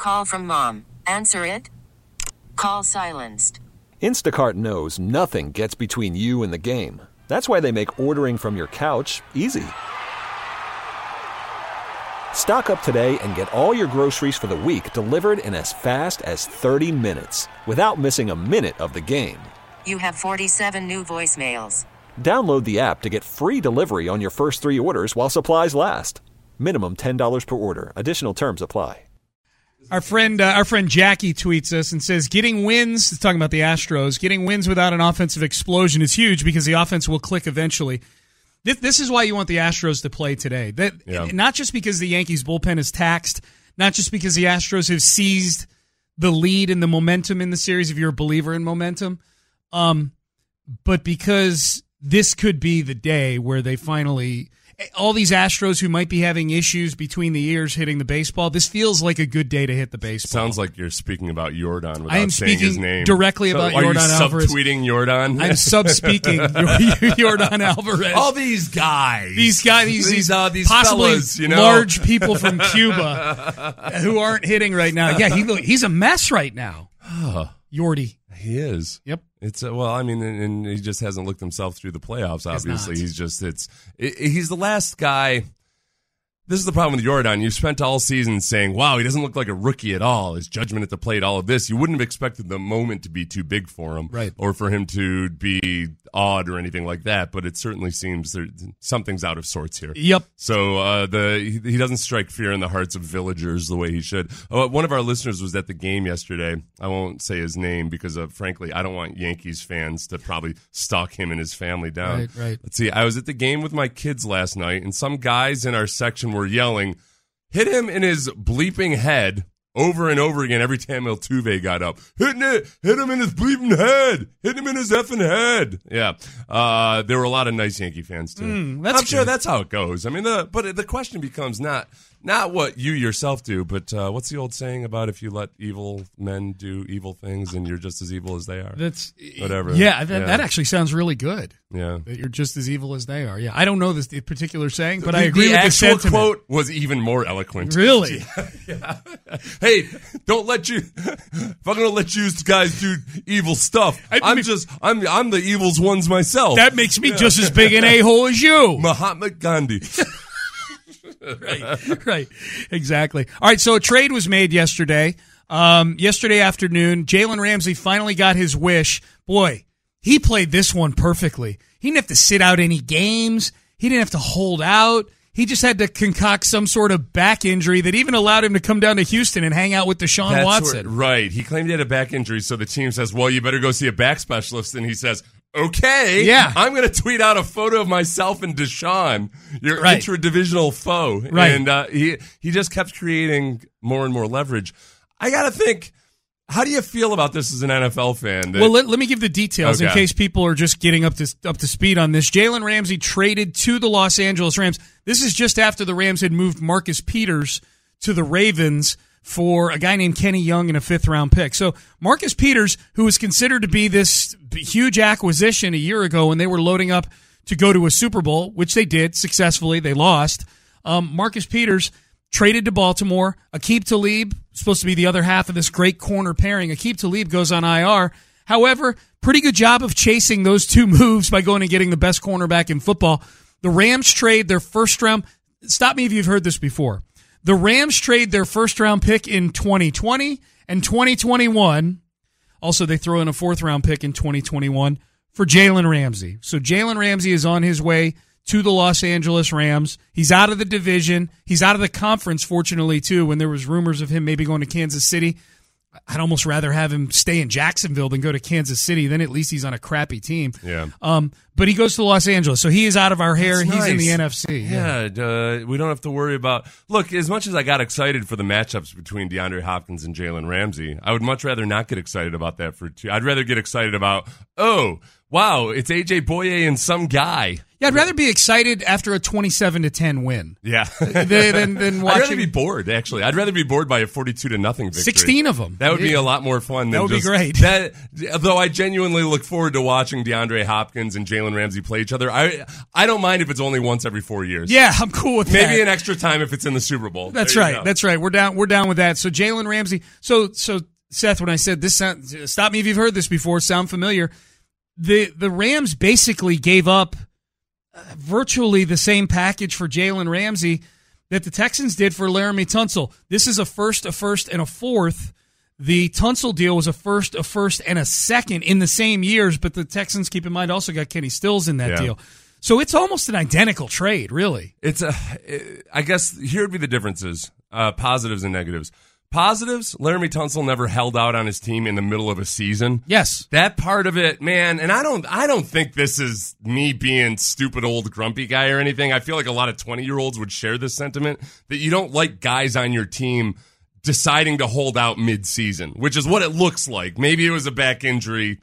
Call from mom. Answer it. Call silenced. Instacart knows nothing gets between you and the game. That's why they make ordering from your couch easy. Stock up today and get all your groceries for the week delivered in as fast as 30 minutes without missing a minute of the game. You have 47 new voicemails. Download the app to get free delivery on your first 3 orders while supplies last. Minimum $10 per order. Additional terms apply. Our friend Jackie tweets us and says, getting wins, talking about the Astros, getting wins without an offensive explosion is huge because the offense will click eventually. This is why you want the Astros to play today. Not just because the Yankees bullpen is taxed, not just because the Astros have seized the lead and the momentum in the series, if you're a believer in momentum, but because this could be the day where they finally, all these Astros who might be having issues between the ears hitting the baseball, this feels like a good day to hit the baseball. Sounds like you're speaking about Jordan without I am saying his speaking name. directly about Jordan Alvarez. Are you subtweeting Jordan? I'm sub-speaking Jordan Alvarez. All these guys. These possibly fellas, large people from Cuba who aren't hitting right now. Yeah, he's a mess right now. Yordy. He is. Yep. It's and he just hasn't looked himself through the playoffs. Obviously, he's the last guy. This is the problem with Jordan. You spent all season saying, wow, he doesn't look like a rookie at all. His judgment at the plate, all of this. You wouldn't have expected the moment to be too big for him, right, or for him to be odd or anything like that. But it certainly seems something's out of sorts here. Yep. So he doesn't strike fear in the hearts of villagers the way he should. One of our listeners was at the game yesterday. I won't say his name because, frankly, I don't want Yankees fans to probably stalk him and his family down. Right. Let's see. I was at the game with my kids last night, and some guys in our section were yelling, hit him in his bleeping head over and over again every time Altuve got up. Hit him in his bleeping head. Hit him in his effing head. Yeah. There were a lot of nice Yankee fans, too. I'm sure that's how it goes. I mean, but the question becomes not what you yourself do, but what's the old saying about if you let evil men do evil things and you're just as evil as they are? That's whatever. Yeah, that actually sounds really good. Yeah. That you're just as evil as they are. Yeah. I don't know this particular saying, but I agree with the sentiment. The quote was even more eloquent. Really? Yeah. Hey, don't let you. If I'm going to let you guys do evil stuff, I'm the evils ones myself. That makes me just as big an a-hole as you. Mahatma Gandhi. Right. Exactly. All right, so a trade was made yesterday. Yesterday afternoon, Jalen Ramsey finally got his wish. Boy, he played this one perfectly. He didn't have to sit out any games. He didn't have to hold out. He just had to concoct some sort of back injury that even allowed him to come down to Houston and hang out with Deshaun Watson. Right. He claimed he had a back injury, so the team says, well, you better go see a back specialist. And he says, okay, yeah, I'm going to tweet out a photo of myself and Deshaun, your intra-divisional foe. Right. And he just kept creating more and more leverage. I got to think, how do you feel about this as an NFL fan? Well, let me give the details in case people are just getting up to speed on this. Jalen Ramsey traded to the Los Angeles Rams. This is just after the Rams had moved Marcus Peters to the Ravens for a guy named Kenny Young and a 5th-round pick. So Marcus Peters, who was considered to be this huge acquisition a year ago when they were loading up to go to a Super Bowl, which they did successfully. They lost. Marcus Peters traded to Baltimore. Aqib Talib, supposed to be the other half of this great corner pairing. Aqib Talib goes on IR. However, pretty good job of chasing those two moves by going and getting the best cornerback in football. The Rams trade their first-round. Stop me if you've heard this before. The Rams trade their first-round pick in 2020 and 2021. Also, they throw in a 4th-round pick in 2021 for Jalen Ramsey. So Jalen Ramsey is on his way to the Los Angeles Rams. He's out of the division. He's out of the conference, fortunately, too, when there was rumors of him maybe going to Kansas City. I'd almost rather have him stay in Jacksonville than go to Kansas City. Then at least he's on a crappy team. Yeah. But he goes to Los Angeles, so he is out of our hair. That's He's nice. in the NFC. Yeah, we don't have to worry about... Look, as much as I got excited for the matchups between DeAndre Hopkins and Jalen Ramsey, I would much rather not get excited about that for two. I'd rather get excited about, oh, wow, it's A.J. Boye and some guy. Yeah, I'd rather be excited after a 27-10 win. Yeah. than watching. I'd rather be bored, actually. I'd rather be bored by a 42-0 victory. 16 of them. That would be a lot more fun. That would be great. Though I genuinely look forward to watching DeAndre Hopkins and Jalen Jalen Ramsey play each other. I don't mind if it's only once every 4 years. Yeah, I'm cool with that. Maybe an extra time if it's in the Super Bowl. That's right. That's right. We're down with that. So Jalen Ramsey. So Seth, when I said this, stop me if you've heard this before. Sound familiar? The Rams basically gave up virtually the same package for Jalen Ramsey that the Texans did for Laramie Tunsil. This is a first, and a fourth. The Tunsil deal was a first, and a second in the same years, but the Texans, keep in mind, also got Kenny Stills in that deal. So it's almost an identical trade, really. I guess here would be the differences, positives and negatives. Positives, Laramie Tunsil never held out on his team in the middle of a season. Yes. That part of it, man, and I don't think this is me being stupid old grumpy guy or anything. I feel like a lot of 20-year-olds would share this sentiment, that you don't like guys on your team deciding to hold out mid-season, which is what it looks like. Maybe it was a back injury.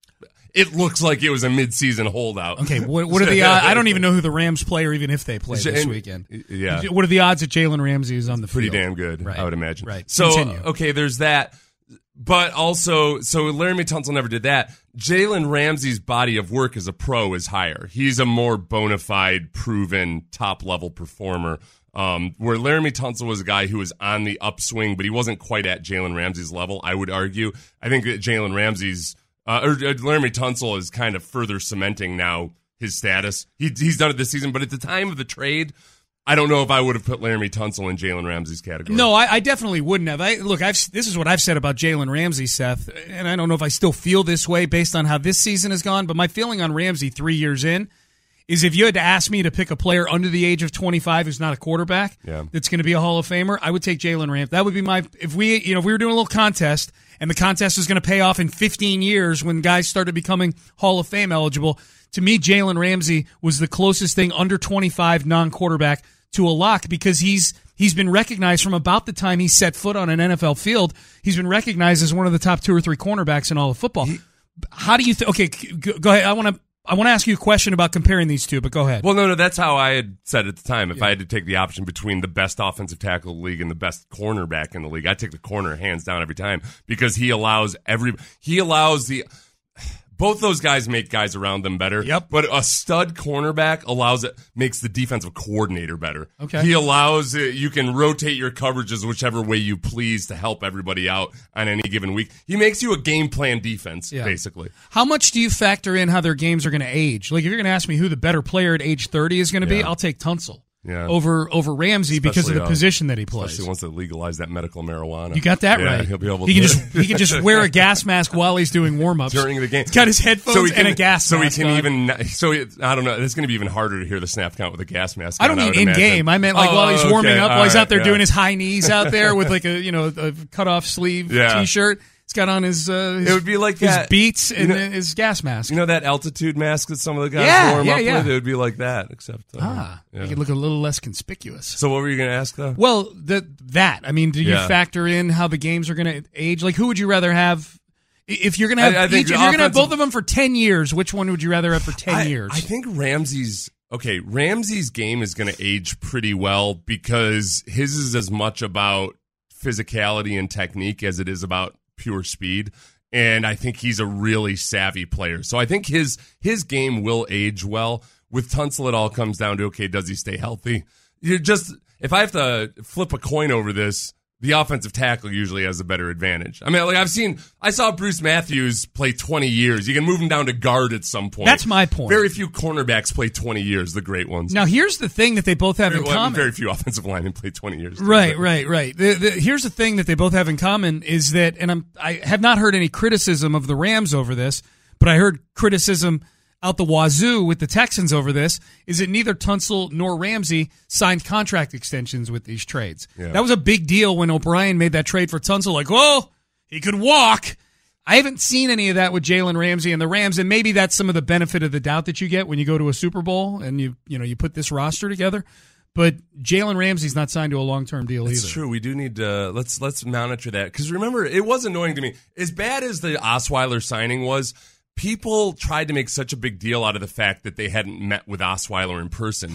It looks like it was a mid-season holdout. Okay, what are the odds? I don't even know who the Rams play or even if they play this weekend. Yeah. What are the odds that Jalen Ramsey is on the field? Pretty damn good, right. I would imagine. Right. So, continue. Okay, there's that. But also, so Laramie Tunsil never did that. Jalen Ramsey's body of work as a pro is higher. He's a more bona fide, proven, top-level performer. Where Laramie Tunsil was a guy who was on the upswing, but he wasn't quite at Jalen Ramsey's level, I would argue. I think that Jalen Ramsey's Laramie Tunsil is kind of further cementing now his status. He's done it this season, but at the time of the trade, I don't know if I would have put Laramie Tunsil in Jalen Ramsey's category. No, I definitely wouldn't have. This is what I've said about Jalen Ramsey, Seth, and I don't know if I still feel this way based on how this season has gone, but my feeling on Ramsey 3 years in is if you had to ask me to pick a player under the age of 25 who's not a quarterback that's going to be a Hall of Famer, I would take Jalen Ramsey. That would be if we were doing a little contest and the contest was going to pay off in 15 years when guys started becoming Hall of Fame eligible, to me, Jalen Ramsey was the closest thing under 25 non-quarterback to a lock because he's been recognized from about the time he set foot on an NFL field. He's been recognized as one of the top 2 or 3 cornerbacks in all of football. How do you okay, go ahead. I want to ask you a question about comparing these two, but go ahead. Well, no, that's how I had said at the time. If I had to take the option between the best offensive tackle in the league and the best cornerback in the league, I'd take the corner hands down every time because both those guys make guys around them better. Yep. But a stud cornerback makes the defensive coordinator better. Okay. He allows you can rotate your coverages whichever way you please to help everybody out on any given week. He makes you a game plan defense, basically. How much do you factor in how their games are going to age? Like if you're going to ask me who the better player at age 30 is going to be, I'll take Tunsil. Yeah. Over Ramsey because of the position that he plays. Especially once they legalize that medical marijuana. You got that right. He'll be able he can just wear a gas mask while he's doing warm-ups. During the game. He's got his headphones and a gas mask I don't know. It's going to be even harder to hear the snap count with a gas mask I don't mean in-game. I meant while he's warming up, while he's out there doing his high knees out there with like a cut-off sleeve T-shirt. He's got on his it would be like his Beats and his gas mask. You know that altitude mask that some of the guys warm up with? It would be like that, except you could look a little less conspicuous. So what were you going to ask though? Well, I mean, do you factor in how the games are going to age? Like, who would you rather have? If you're going to have if you're going to have both of them for 10 years, which one would you rather have for 10 years? I think Ramsey's game is going to age pretty well because his is as much about physicality and technique as it is about pure speed, and I think he's a really savvy player. So I think his game will age well. With Tunsil, it all comes down to, okay, does he stay healthy? If I have to flip a coin over this, the offensive tackle usually has a better advantage. I mean, like I saw Bruce Matthews play 20 years. You can move him down to guard at some point. That's my point. Very few cornerbacks play 20 years, the great ones. Now, here's the thing that they both have in common. Very few offensive linemen play 20 years. Right. Here's the thing that they both have in common is that, and I have not heard any criticism of the Rams over this, but I heard criticism out the wazoo with the Texans over this, is that neither Tunsil nor Ramsey signed contract extensions with these trades. Yeah. That was a big deal when O'Brien made that trade for Tunsil, like, well, he could walk. I haven't seen any of that with Jalen Ramsey and the Rams, and maybe that's some of the benefit of the doubt that you get when you go to a Super Bowl and you put this roster together. But Jalen Ramsey's not signed to a long-term deal either. That's true. We do need to let's monitor that, because remember, it was annoying to me. As bad as the Osweiler signing was, people tried to make such a big deal out of the fact that they hadn't met with Osweiler in person.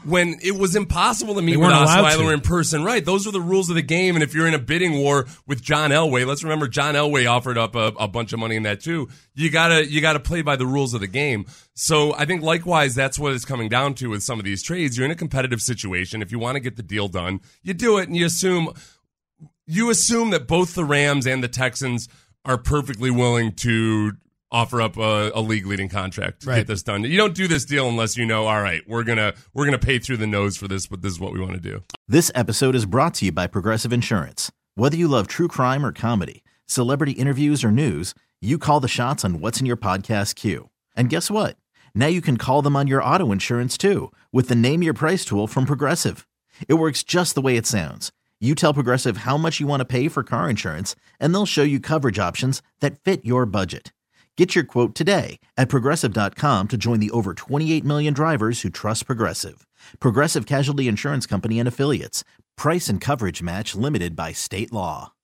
when it was impossible to meet with Osweiler in person. Right. Those are the rules of the game. And if you're in a bidding war with John Elway, let's remember John Elway offered up a bunch of money in that too. You gotta play by the rules of the game. So I think likewise, that's what it's coming down to with some of these trades. You're in a competitive situation. If you want to get the deal done, you do it, and you assume that both the Rams and the Texans are perfectly willing to offer up a league-leading contract to get this done. You don't do this deal unless you know, all right, we're gonna pay through the nose for this, but this is what we want to do. This episode is brought to you by Progressive Insurance. Whether you love true crime or comedy, celebrity interviews or news, you call the shots on what's in your podcast queue. And guess what? Now you can call them on your auto insurance too with the Name Your Price tool from Progressive. It works just the way it sounds. You tell Progressive how much you want to pay for car insurance, and they'll show you coverage options that fit your budget. Get your quote today at Progressive.com to join the over 28 million drivers who trust Progressive. Progressive Casualty Insurance Company and Affiliates. Price and coverage match limited by state law.